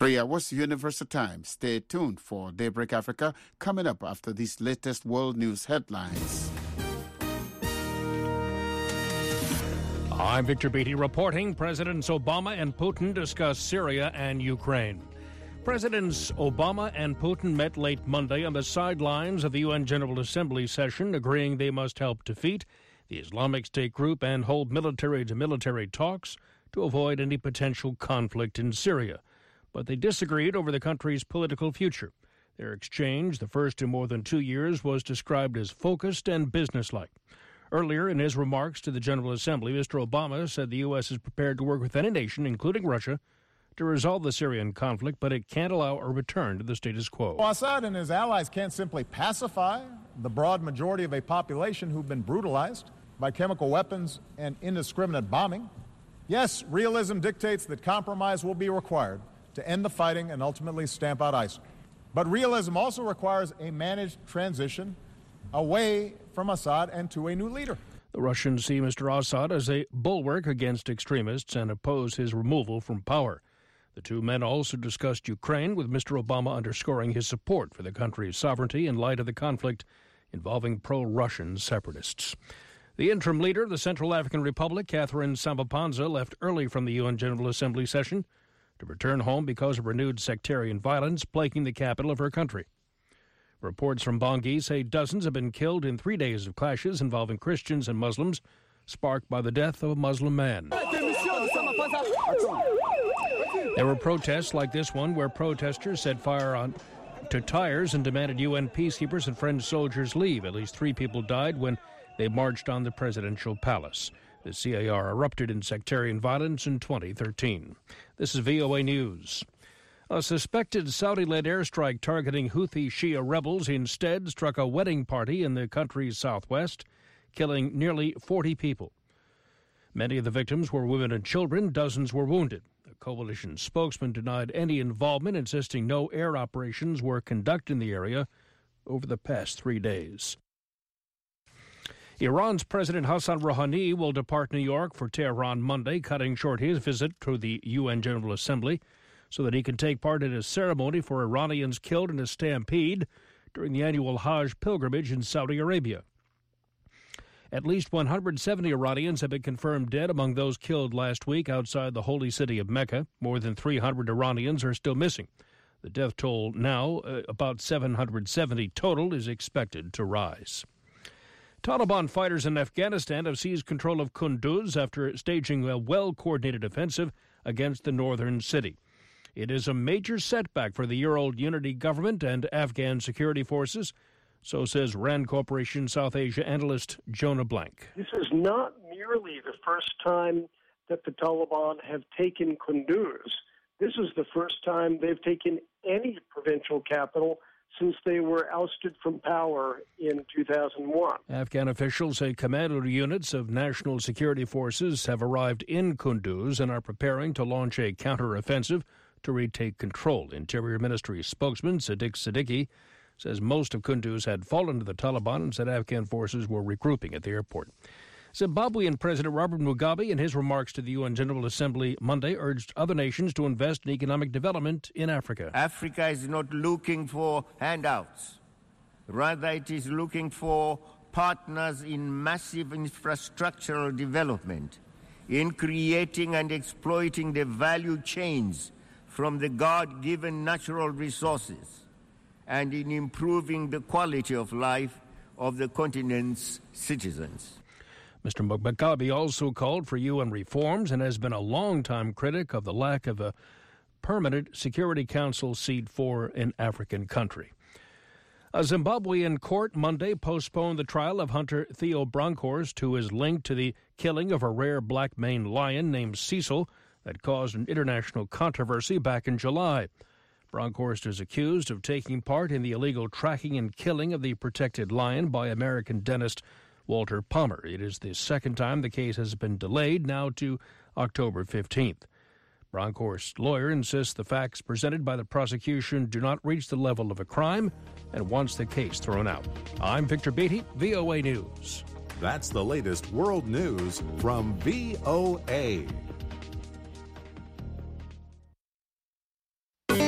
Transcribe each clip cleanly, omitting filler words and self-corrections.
3 hours Universal Time. Stay tuned for Daybreak Africa coming up after these latest world news headlines. I'm Victor Beatty reporting. Presidents Obama and Putin discuss Syria and Ukraine. Presidents Obama and Putin met late Monday on the sidelines of the UN General Assembly session, agreeing they must help defeat the Islamic State group and hold military-to-military talks to avoid any potential conflict in Syria. But they disagreed over the country's political future. Their exchange, the first in more than 2 years, was described as focused and businesslike. Earlier in his remarks to the General Assembly, Mr. Obama said the U.S. is prepared to work with any nation, including Russia, to resolve the Syrian conflict, but it can't allow a return to the status quo. Assad and his allies can't simply pacify the broad majority of a population who've been brutalized by chemical weapons and indiscriminate bombing. Yes, realism dictates that compromise will be required to end the fighting and ultimately stamp out ISIL. But realism also requires a managed transition away from Assad and to a new leader. The Russians see Mr. Assad as a bulwark against extremists and oppose his removal from power. The two men also discussed Ukraine, with Mr. Obama underscoring his support for the country's sovereignty in light of the conflict involving pro-Russian separatists. The interim leader of the Central African Republic, Catherine Samba-Panza, left early from the UN General Assembly session to return home because of renewed sectarian violence plaguing the capital of her country. Reports from Bangui say dozens have been killed in 3 days of clashes involving Christians and Muslims, sparked by the death of a Muslim man. There were protests like this one where protesters set fire to tires and demanded UN peacekeepers and French soldiers leave. At least 3 people died when they marched on the presidential palace. The CAR erupted in sectarian violence in 2013. This is VOA News. A suspected Saudi-led airstrike targeting Houthi Shia rebels instead struck a wedding party in the country's southwest, killing nearly 40 people. Many of the victims were women and children. Dozens were wounded. The coalition spokesman denied any involvement, insisting no air operations were conducted in the area over the past 3 days. Iran's President Hassan Rouhani will depart New York for Tehran Monday, cutting short his visit to the UN General Assembly so that he can take part in a ceremony for Iranians killed in a stampede during the annual Hajj pilgrimage in Saudi Arabia. At least 170 Iranians have been confirmed dead among those killed last week outside the holy city of Mecca. More than 300 Iranians are still missing. The death toll now, about 770 total, is expected to rise. Taliban fighters in Afghanistan have seized control of Kunduz after staging a well-coordinated offensive against the northern city. It is a major setback for the year-old unity government and Afghan security forces, so says RAND Corporation South Asia analyst Jonah Blank. This is not merely the first time that the Taliban have taken Kunduz. This is the first time they've taken any provincial capital since they were ousted from power in 2001. Afghan officials say commando units of national security forces have arrived in Kunduz and are preparing to launch a counter-offensive to retake control. Interior Ministry spokesman Sadiq Siddiqui says most of Kunduz had fallen to the Taliban and said Afghan forces were regrouping at the airport. Zimbabwean President Robert Mugabe, in his remarks to the UN General Assembly Monday, urged other nations to invest in economic development in Africa. Africa is not looking for handouts. Rather, it is looking for partners in massive infrastructural development, in creating and exploiting the value chains from the God-given natural resources, and in improving the quality of life of the continent's citizens. Mr. Mugabe also called for UN reforms and has been a long-time critic of the lack of a permanent Security Council seat for an African country. A Zimbabwean court Monday postponed the trial of hunter Theo Bronkhorst, who is linked to the killing of a rare black maned lion named Cecil that caused an international controversy back in July. Bronkhorst is accused of taking part in the illegal tracking and killing of the protected lion by American dentist Walter Palmer. It is the second time the case has been delayed, now to October 15th. Bronkhorst's lawyer insists the facts presented by the prosecution do not reach the level of a crime and wants the case thrown out. I'm Victor Beatty, VOA News. That's the latest world news from VOA.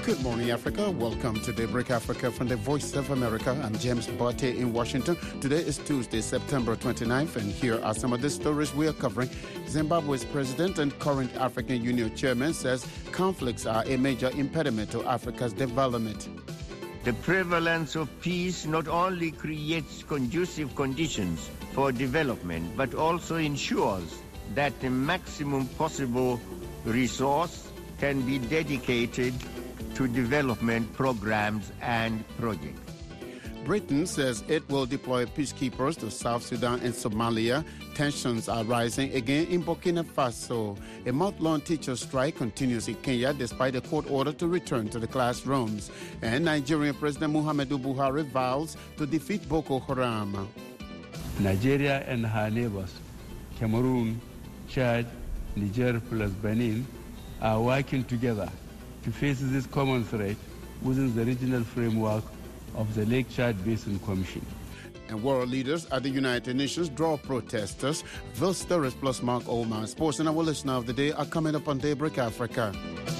Good morning, Africa. Welcome to Daybreak Africa from the Voice of America. I'm James Botte in Washington. Today is Tuesday, September 29th, and here are some of the stories we are covering. Zimbabwe's president and current African Union chairman says conflicts are a major impediment to Africa's development. The prevalence of peace not only creates conducive conditions for development, but also ensures that the maximum possible resource can be dedicated to development programs and projects. Britain says it will deploy peacekeepers to South Sudan and Somalia. Tensions are rising again in Burkina Faso. A month-long teacher strike continues in Kenya despite a court order to return to the classrooms. And Nigerian President Muhammadu Buhari vows to defeat Boko Haram. Nigeria and her neighbors, Cameroon, Chad, Niger plus Benin, are working together to face this common threat within the regional framework of the Lake Chad Basin Commission. And world leaders at the United Nations draw protesters. Those stories plus Mark Oman. Sports and our listener of the day are coming up on Daybreak Africa.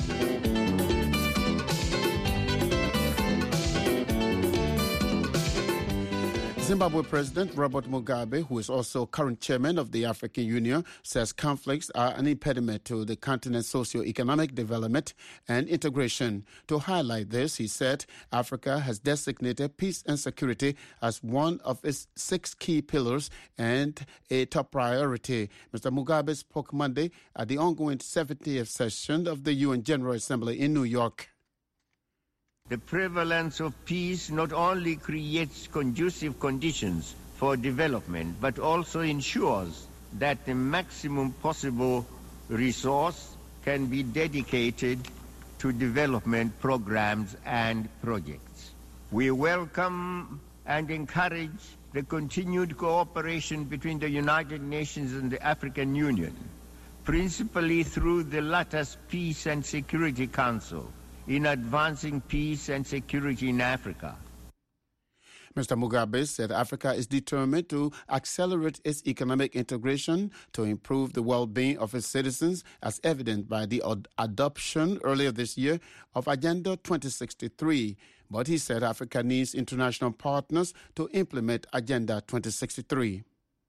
Zimbabwe President Robert Mugabe, who is also current chairman of the African Union, says conflicts are an impediment to the continent's socio-economic development and integration. To highlight this, he said Africa has designated peace and security as one of its 6 key pillars and a top priority. Mr. Mugabe spoke Monday at the ongoing 70th session of the UN General Assembly in New York. The prevalence of peace not only creates conducive conditions for development, but also ensures that the maximum possible resource can be dedicated to development programs and projects. We welcome and encourage the continued cooperation between the United Nations and the African Union, principally through the latter's Peace and Security Council, in advancing peace and security in Africa. Mr. Mugabe said Africa is determined to accelerate its economic integration to improve the well-being of its citizens, as evident by the adoption earlier this year of Agenda 2063. But he said Africa needs international partners to implement Agenda 2063.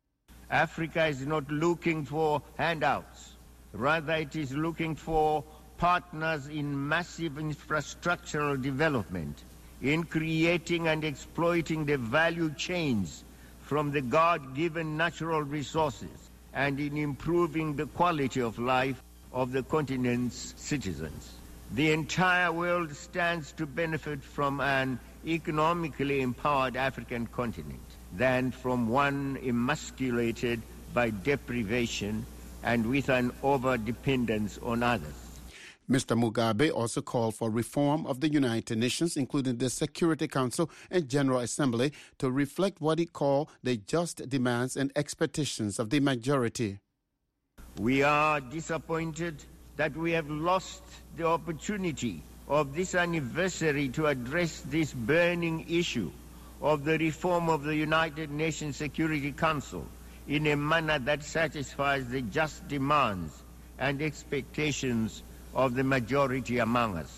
Africa is not looking for handouts. Rather, it is looking for partners in massive infrastructural development, in creating and exploiting the value chains from the God-given natural resources, and in improving the quality of life of the continent's citizens. The entire world stands to benefit from an economically empowered African continent than from one emasculated by deprivation and with an over-dependence on others. Mr. Mugabe also called for reform of the United Nations, including the Security Council and General Assembly, to reflect what he called the just demands and expectations of the majority. We are disappointed that we have lost the opportunity of this anniversary to address this burning issue of the reform of the United Nations Security Council in a manner that satisfies the just demands and expectations of the majority among us.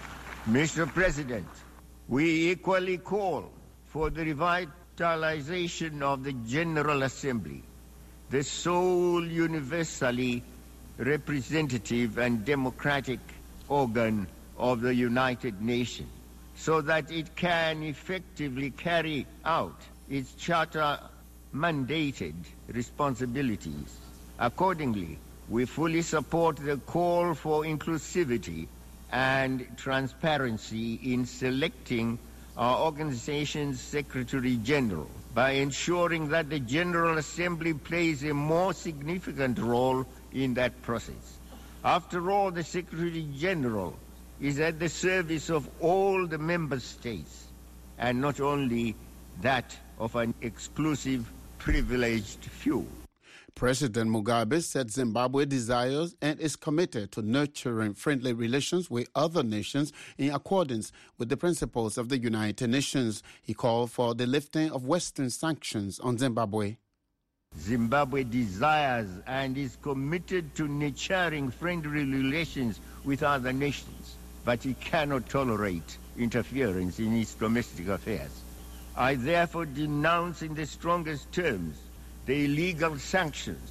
Mr. President, we equally call for the revitalization of the General Assembly, the sole universally representative and democratic organ of the United Nations, so that it can effectively carry out its charter-mandated responsibilities. Accordingly, we fully support the call for inclusivity and transparency in selecting our organization's Secretary General by ensuring that the General Assembly plays a more significant role in that process. After all, the Secretary General is at the service of all the member states and not only that of an exclusive, privileged few. President Mugabe said Zimbabwe desires and is committed to nurturing friendly relations with other nations in accordance with the principles of the United Nations. He called for the lifting of Western sanctions on Zimbabwe. Zimbabwe desires and is committed to nurturing friendly relations with other nations. but he cannot tolerate interference in his domestic affairs. I therefore denounce in the strongest terms the illegal sanctions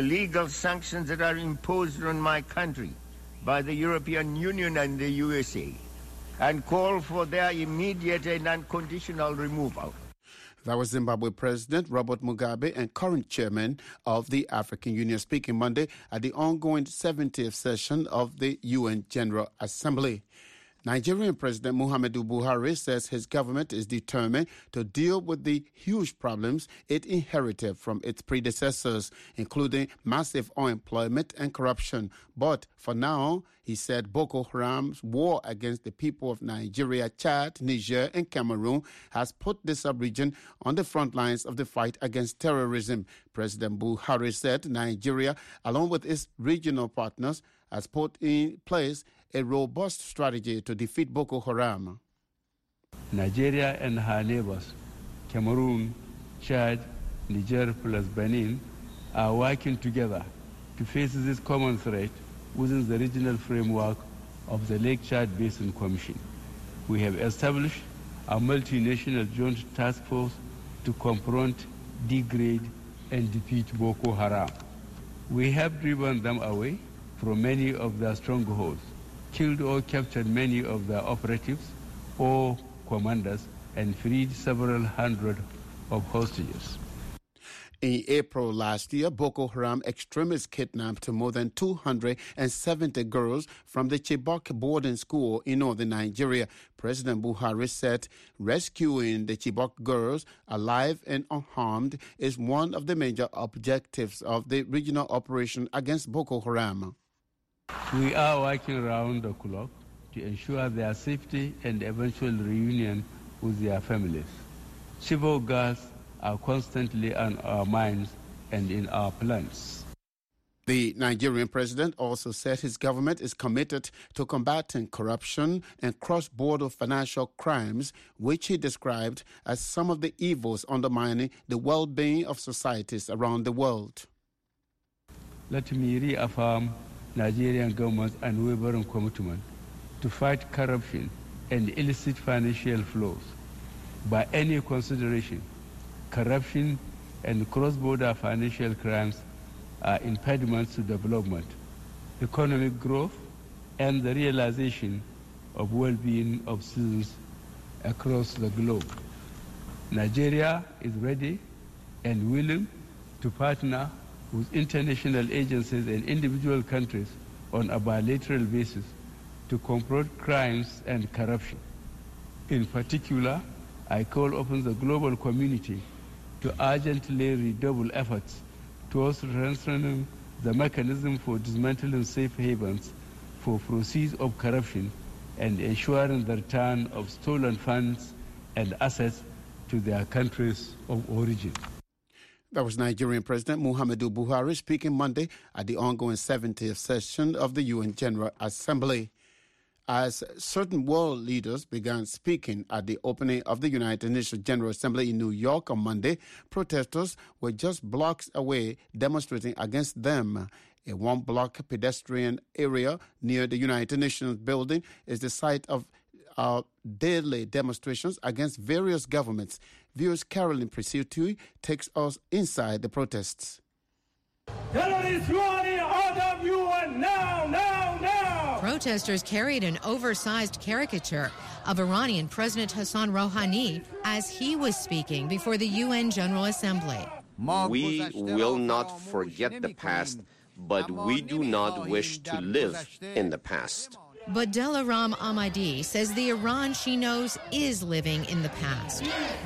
that are imposed on my country by the European Union and the USA, and call for their immediate and unconditional removal. That was Zimbabwe President Robert Mugabe and current chairman of the African Union speaking Monday at the ongoing 70th session of the UN General Assembly. Nigerian President Muhammadu Buhari says his government is determined to deal with the huge problems it inherited from its predecessors, including massive unemployment and corruption. But for now, he said Boko Haram's war against the people of Nigeria, Chad, Niger, and Cameroon has put the sub-region on the front lines of the fight against terrorism. President Buhari said Nigeria, along with its regional partners, has put in place a robust strategy to defeat Boko Haram. Nigeria and her neighbors, Cameroon, Chad, Niger plus Benin, are working together to face this common threat within the regional framework of the Lake Chad Basin Commission. We have established a multinational joint task force to confront, degrade, and defeat Boko Haram. We have driven them away from many of their strongholds, killed or captured many of their operatives or commanders, and freed several hundred of hostages. In April last year, Boko Haram extremists kidnapped more than 270 girls from the Chibok boarding school in northern Nigeria. President Buhari said rescuing the Chibok girls alive and unharmed is one of the major objectives of the regional operation against Boko Haram. We are working around the clock to ensure their safety and eventual reunion with their families. Chibok girls are constantly on our minds and in our plans. The Nigerian president also said his government is committed to combating corruption and cross-border financial crimes, which he described as some of the evils undermining the well-being of societies around the world. Let me reaffirm Nigerian government's unwavering commitment to fight corruption and illicit financial flows. By any consideration, corruption and cross-border financial crimes are impediments to development, economic growth, and the realization of well-being of citizens across the globe. Nigeria is ready and willing to partner with international agencies and individual countries on a bilateral basis to confront crimes and corruption. In particular, I call upon the global community to urgently redouble efforts towards strengthening the mechanism for dismantling safe havens for proceeds of corruption and ensuring the return of stolen funds and assets to their countries of origin. That was Nigerian President Muhammadu Buhari speaking Monday at the ongoing 70th session of the UN General Assembly. As certain world leaders began speaking at the opening of the United Nations General Assembly in New York on Monday, protesters were just blocks away demonstrating against them. A one-block pedestrian area near the United Nations building is the site of daily demonstrations against various governments. Viewers Carolyn Presutti takes us inside the protests. Terrorists running out of UN now, now, now! Protesters carried an oversized caricature of Iranian President Hassan Rouhani as he was speaking before the UN General Assembly. We will not forget the past, but we do not wish to live in the past. But Delaram Ahmadi says the Iran she knows is living in the past.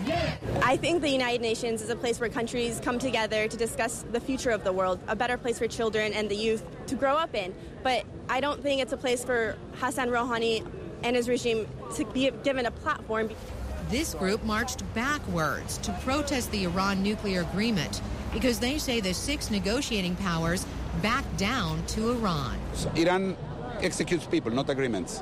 I think the United Nations is a place where countries come together to discuss the future of the world, a better place for children and the youth to grow up in. But I don't think it's a place for Hassan Rouhani and his regime to be given a platform. This group marched backwards to protest the Iran nuclear agreement because they say the 6 negotiating powers backed down to Iran. So Iran executes people, not agreements.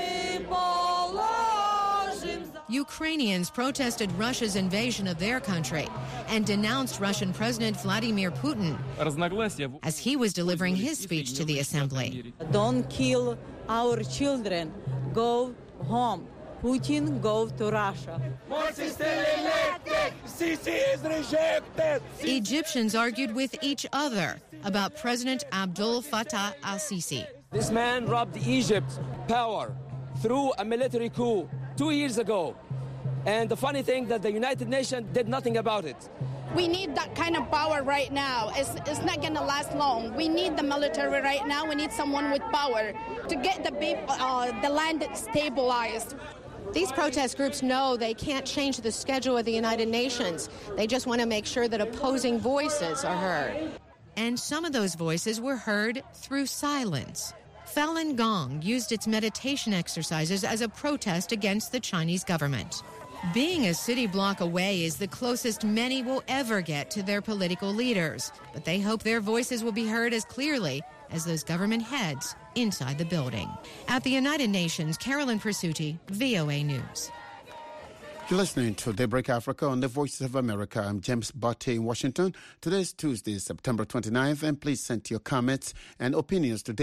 Ukrainians protested Russia's invasion of their country and denounced Russian President Vladimir Putin as he was delivering his speech to the assembly. Don't kill our children. go home. Putin go to Russia. Morsi is still elected. Sisi is rejected. Egyptians argued with each other about President Abdel Fattah al-Sisi. This man robbed Egypt's power through a military coup 2 years ago. And the funny thing that the United Nations did nothing about it. We need that kind of power right now. It's not going to last long. We need the military right now. We need someone with power to get the land stabilized. These protest groups know they can't change the schedule of the United Nations. They just want to make sure that opposing voices are heard. And some of those voices were heard through silence. Falun Gong used its meditation exercises as a protest against the Chinese government. Being a city block away is the closest many will ever get to their political leaders, but they hope their voices will be heard as clearly as those government heads inside the building. At the United Nations, Carolyn Persutti, VOA News. You're listening to Daybreak Africa on the Voices of America. I'm James Botte in Washington. Today is Tuesday, September 29th, and please send your comments and opinions to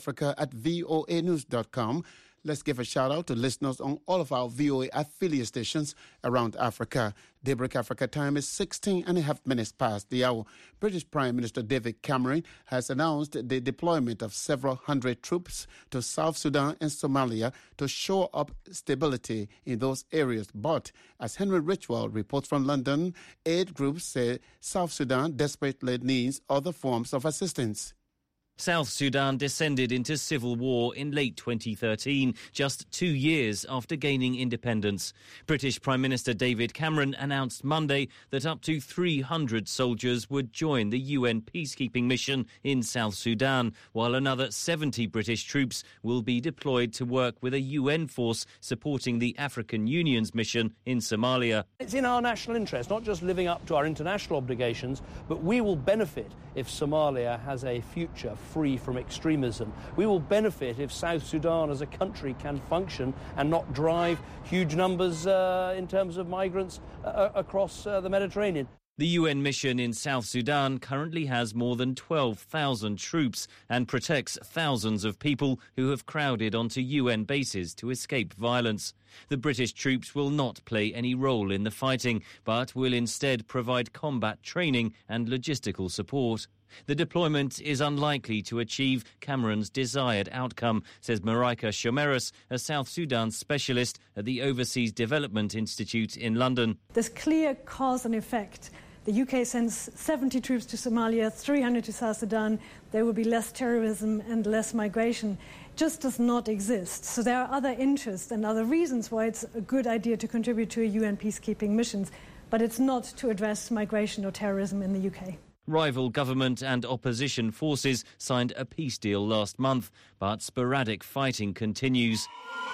daybreakafrica@voanews.com. Let's give a shout-out to listeners on all of our VOA affiliate stations around Africa. Daybreak Africa time is 16 and a half minutes past the hour. British Prime Minister David Cameron has announced the deployment of several hundred troops to South Sudan and Somalia to shore up stability in those areas. But, as Henry Richwell reports from London, aid groups say South Sudan desperately needs other forms of assistance. South Sudan descended into civil war in late 2013, just 2 years after gaining independence. British Prime Minister David Cameron announced Monday that up to 300 soldiers would join the UN peacekeeping mission in South Sudan, while another 70 British troops will be deployed to work with a UN force supporting the African Union's mission in Somalia. It's in our national interest, not just living up to our international obligations, but we will benefit if Somalia has a future free from extremism. We will benefit if South Sudan as a country can function and not drive huge numbers in terms of migrants across the Mediterranean. The UN mission in South Sudan currently has more than 12,000 troops and protects thousands of people who have crowded onto UN bases to escape violence. The British troops will not play any role in the fighting, but will instead provide combat training and logistical support. The deployment is unlikely to achieve Cameron's desired outcome, says Marika Shomeris, a South Sudan specialist at the Overseas Development Institute in London. There's clear cause and effect. The UK sends 70 troops to Somalia, 300 to South Sudan. There will be less terrorism and less migration. Just does not exist. So there are other interests and other reasons why it's a good idea to contribute to a UN peacekeeping missions, but it's not to address migration or terrorism in the UK. Rival government and opposition forces signed a peace deal last month, but sporadic fighting continues.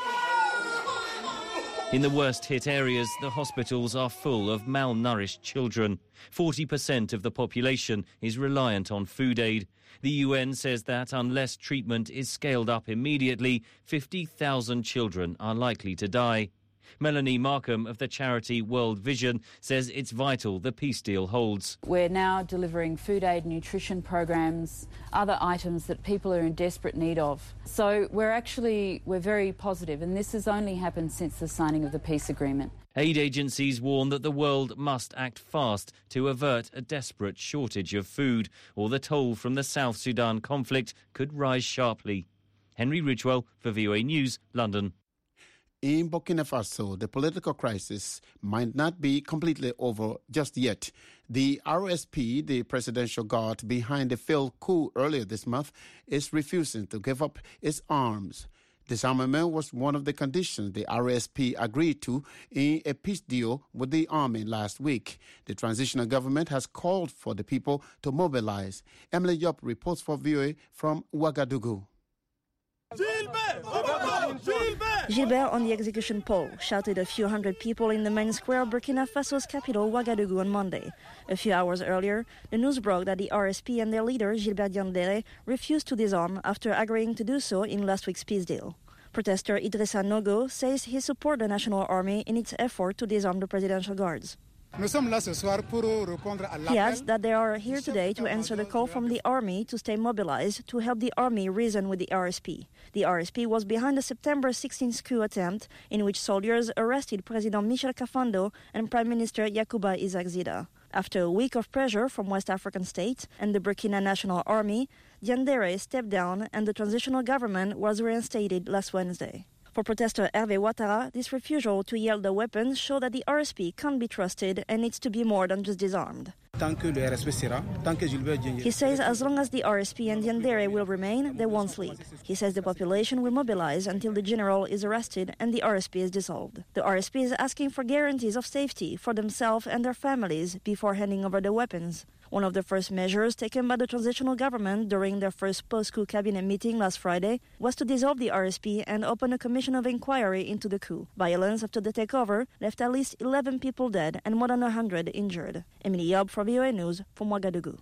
In the worst-hit areas, the hospitals are full of malnourished children. 40% of the population is reliant on food aid. The UN says that unless treatment is scaled up immediately, 50,000 children are likely to die. Melanie Markham of the charity World Vision says it's vital the peace deal holds. We're now delivering food aid, nutrition programs, other items that people are in desperate need of. So we're very positive, and this has only happened since the signing of the peace agreement. Aid agencies warn that the world must act fast to avert a desperate shortage of food, or the toll from the South Sudan conflict could rise sharply. Henry Ridgewell for VOA News, London. In Burkina Faso, the political crisis might not be completely over just yet. The RSP, the presidential guard behind the failed coup earlier this month, is refusing to give up its arms. Disarmament was one of the conditions the RSP agreed to in a peace deal with the army last week. The transitional government has called for the people to mobilize. Emily Yop reports for VOA from Ouagadougou. Gilbert on the execution pole shouted a few hundred people in the main square of Burkina Faso's capital, Ouagadougou, on Monday. A few hours earlier, the news broke that the RSP and their leader, Gilbert Diandéré, refused to disarm after agreeing to do so in last week's peace deal. Protester Idrissa Nogo says he supports the National Army in its effort to disarm the presidential guards. He adds that they are here today to answer the call from the army to stay mobilized to help the army reason with the RSP. The RSP was behind the September 16th coup attempt in which soldiers arrested President Michel Kafando and Prime Minister Yacouba Isaac Zida. After a week of pressure from West African states and the Burkina National Army, Diendéré stepped down and the transitional government was reinstated last Wednesday. For protester Hervé Ouattara, this refusal to yield the weapons show that the RSP can't be trusted and needs to be more than just disarmed. He says as long as the RSP and Diendéré will remain, they won't sleep. He says the population will mobilize until the general is arrested and the RSP is dissolved. The RSP is asking for guarantees of safety for themselves and their families before handing over the weapons. One of the first measures taken by the transitional government during their first post-coup cabinet meeting last Friday was to dissolve the RSP and open a commission of inquiry into the coup. Violence after the takeover left at least 11 people dead and more than 100 injured. Emily Yob for VOA News from Ouagadougou.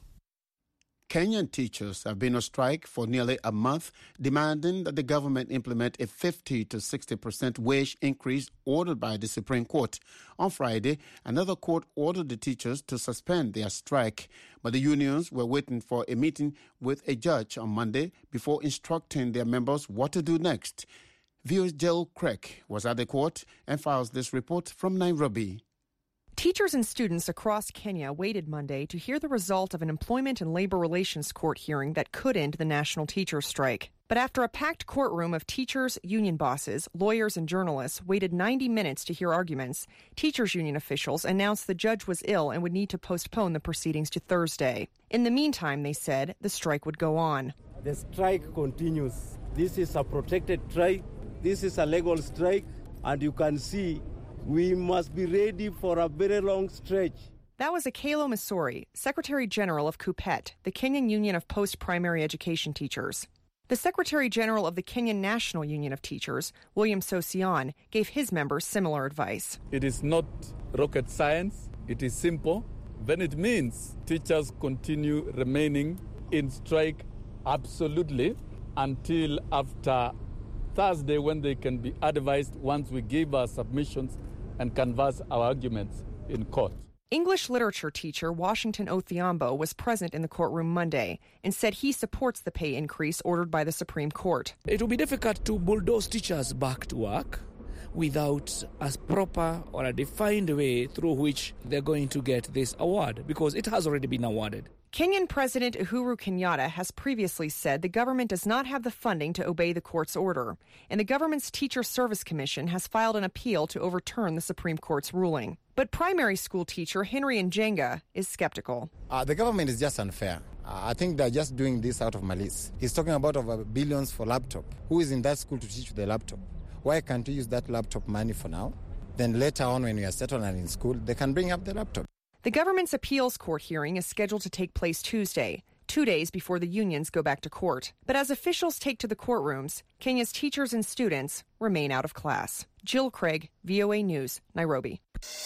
Kenyan teachers have been on strike for nearly a month, demanding that the government implement a 50 to 60% wage increase ordered by the Supreme Court. On Friday, another court ordered the teachers to suspend their strike, but the unions were waiting for a meeting with a judge on Monday before instructing their members what to do next. VOA's Jill Craig was at the court and files this report from Nairobi. Teachers and students across Kenya waited Monday to hear the result of an Employment and Labor Relations Court hearing that could end the national teachers' strike. But after a packed courtroom of teachers, union bosses, lawyers, and journalists waited 90 minutes to hear arguments, teachers' union officials announced the judge was ill and would need to postpone the proceedings to Thursday. In the meantime, they said, the strike would go on. The strike continues. This is a protected strike. This is a legal strike, and you can see we must be ready for a very long stretch. That was Akelo Misori, Secretary General of KUPPET, the Kenyan Union of Post-Primary Education Teachers. The Secretary General of the Kenyan National Union of Teachers, William Sossion, gave his members similar advice. It is not rocket science. It is simple. Then it means teachers continue remaining in strike absolutely until after Thursday, when they can be advised once we give our submissions and canvass our arguments in court. English literature teacher Washington Othiambo was present in the courtroom Monday and said he supports the pay increase ordered by the Supreme Court. It will be difficult to bulldoze teachers back to work without a proper or a defined way through which they're going to get this award, because it has already been awarded. Kenyan President Uhuru Kenyatta has previously said the government does not have the funding to obey the court's order, and the government's Teacher Service Commission has filed an appeal to overturn the Supreme Court's ruling. But primary school teacher Henry Njenga is skeptical. The government is just unfair. I think they're just doing this out of malice. He's talking about over billions for laptop. Who is in that school to teach the laptop? Why can't you use that laptop money for now? Then later on, when you are settled and in school, they can bring up the laptop. The government's appeals court hearing is scheduled to take place Tuesday, 2 days before the unions go back to court. But as officials take to the courtrooms, Kenya's teachers and students remain out of class. Jill Craig, VOA News, Nairobi.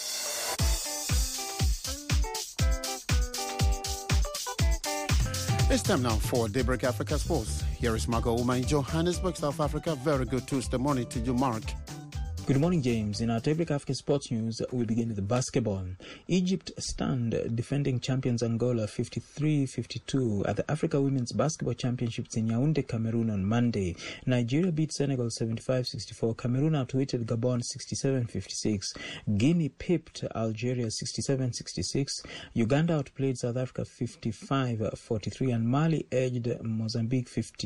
It's time now for Daybreak Africa Sports. Here is Marco Uma in Johannesburg, South Africa. Very good Tuesday morning to you, Mark. Good morning, James. In our Daybreak Africa Sports News, we begin with the basketball. Egypt stunned defending champions Angola 53-52 at the Africa Women's Basketball Championships in Yaoundé, Cameroon on Monday. Nigeria beat Senegal 75-64. Cameroon outwitted Gabon 67-56. Guinea pipped Algeria 67-66. Uganda outplayed South Africa 55-43. And Mali edged Mozambique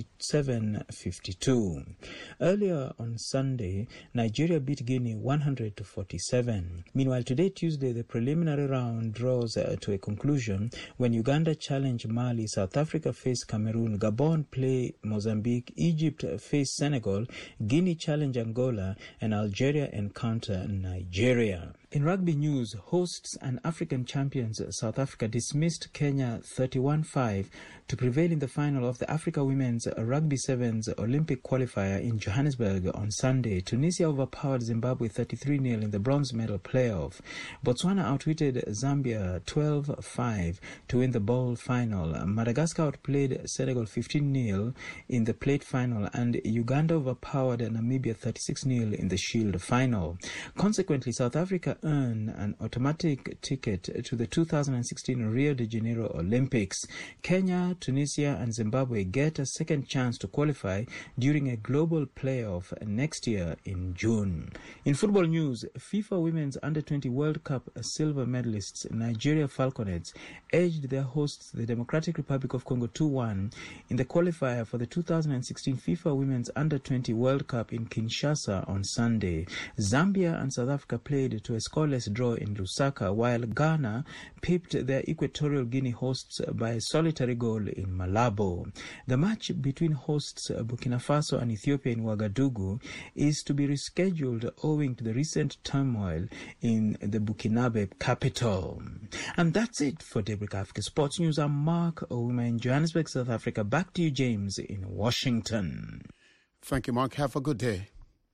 57-52. Earlier on Sunday, Nigeria beat Guinea 100-47. Meanwhile, today, Tuesday, the preliminary round draws to a conclusion when Uganda challenge Mali, South Africa face Cameroon, Gabon play Mozambique, Egypt face Senegal, Guinea challenge Angola, and Algeria encounter Nigeria. In rugby news, hosts and African champions South Africa dismissed Kenya 31-5 to prevail in the final of the Africa Women's Rugby Sevens Olympic qualifier in Johannesburg on Sunday. Tunisia overpowered Zimbabwe 33-0 in the bronze medal playoff. Botswana outwitted Zambia 12-5 to win the bowl final. Madagascar outplayed Senegal 15-0 in the plate final, and Uganda overpowered Namibia 36-0 in the Shield final. Consequently, South Africa earn an automatic ticket to the 2016 Rio de Janeiro Olympics. Kenya, Tunisia and Zimbabwe get a second chance to qualify during a global playoff next year in June. In football news, FIFA Women's Under-20 World Cup silver medalists Nigeria Falconets edged their hosts, the Democratic Republic of Congo, 2-1 in the qualifier for the 2016 FIFA Women's Under-20 World Cup in Kinshasa on Sunday. Zambia and South Africa played to a scoreless draw in Lusaka, while Ghana pipped their Equatorial Guinea hosts by a solitary goal in Malabo. The match between hosts Burkina Faso and Ethiopia in Ouagadougou is to be rescheduled owing to the recent turmoil in the Burkinabe capital. And that's it for Daybreak Africa Sports News. I'm Mark Ouma in Johannesburg, South Africa. Back to you, James, in Washington. Thank you, Mark. Have a good day.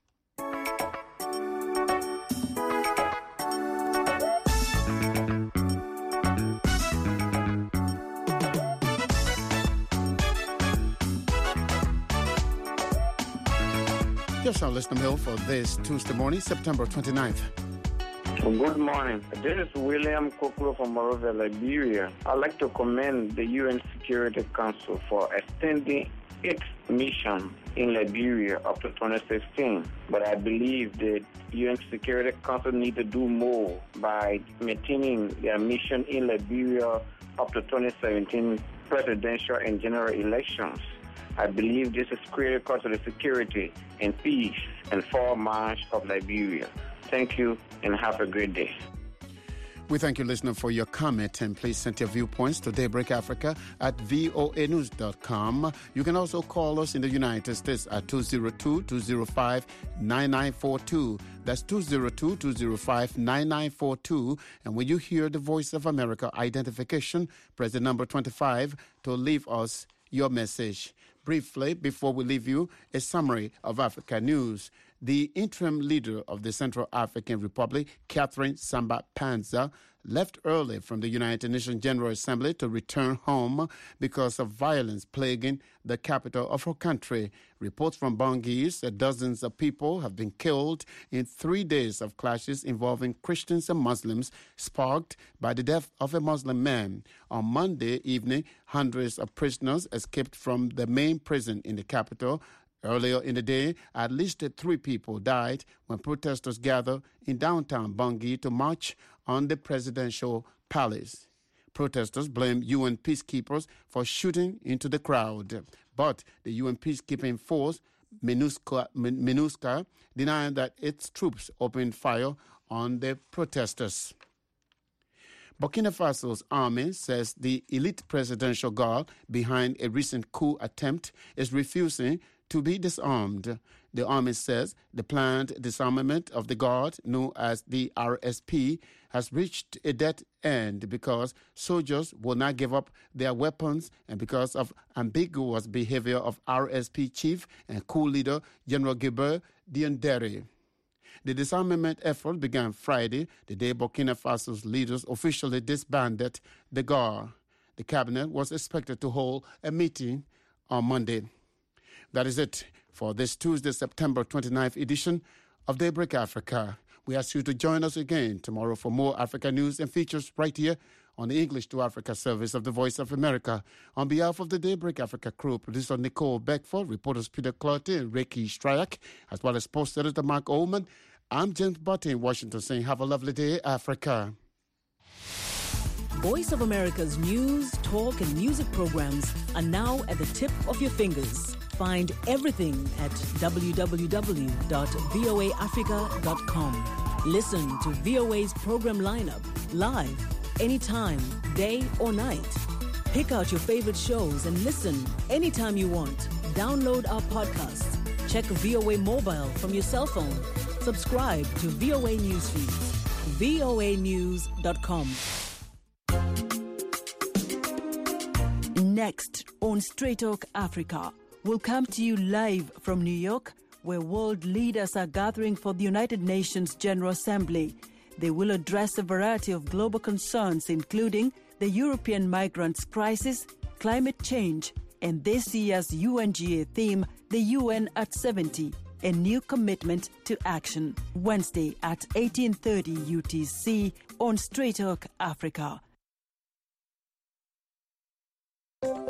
Here's our listener mail for this Tuesday morning, September 29th. Good morning. This is William Kokuro from Monrovia, Liberia. I'd like to commend the UN Security Council for extending its mission in Liberia up to 2016. But I believe the UN Security Council needs to do more by maintaining their mission in Liberia up to 2017 presidential and general elections. I believe this is critical to the security and peace and forward march of Liberia. Thank you and have a great day. We thank you, listener, for your comment, and please send your viewpoints to Daybreak Africa at voanews.com. You can also call us in the United States at 202-205-9942. That's 202-205-9942. And when you hear the Voice of America identification, press the number 25 to leave us your message. Briefly, before we leave you, a summary of Africa news. The interim leader of the Central African Republic, Catherine Samba-Panza, left early from the United Nations General Assembly to return home because of violence plaguing the capital of her country. Reports from Bangui said dozens of people have been killed in 3 days of clashes involving Christians and Muslims, sparked by the death of a Muslim man. On Monday evening, hundreds of prisoners escaped from the main prison in the capital. Earlier in the day, at least 3 people died when protesters gathered in downtown Bangui to march on the presidential palace. Protesters blame UN peacekeepers for shooting into the crowd. But the UN peacekeeping force, MINUSCA, denied that its troops opened fire on the protesters. Burkina Faso's army says the elite presidential guard behind a recent coup attempt is refusing to be disarmed. The army says the planned disarmament of the guard, known as the RSP, has reached a dead end because soldiers will not give up their weapons and because of ambiguous behavior of RSP chief and coup leader General Gilbert Diendéré. The disarmament effort began Friday, the day Burkina Faso's leaders officially disbanded the guard. The cabinet was expected to hold a meeting on Monday. That is it for this Tuesday, September 29th edition of Daybreak Africa. We ask you to join us again tomorrow for more Africa news and features right here on the English to Africa service of the Voice of America. On behalf of the Daybreak Africa crew, producer Nicole Beckford, reporters Peter Clotte and Ricky Stryak, as well as post editor Mark Ullman, I'm James Butty in Washington saying have a lovely day, Africa. Voice of America's news, talk, and music programs are now at the tip of your fingers. Find everything at www.voaafrica.com. Listen to VOA's program lineup live, anytime, day or night. Pick out your favorite shows and listen anytime you want. Download our podcasts. Check VOA Mobile from your cell phone. Subscribe to VOA Newsfeeds. voanews.com. Next on Straight Talk Africa, we'll come to you live from New York, where world leaders are gathering for the United Nations General Assembly. They will address a variety of global concerns, including the European migrants' crisis, climate change, and this year's UNGA theme, the UN at 70. a new commitment to action. Wednesday at 18:30 UTC on Straight Talk Africa.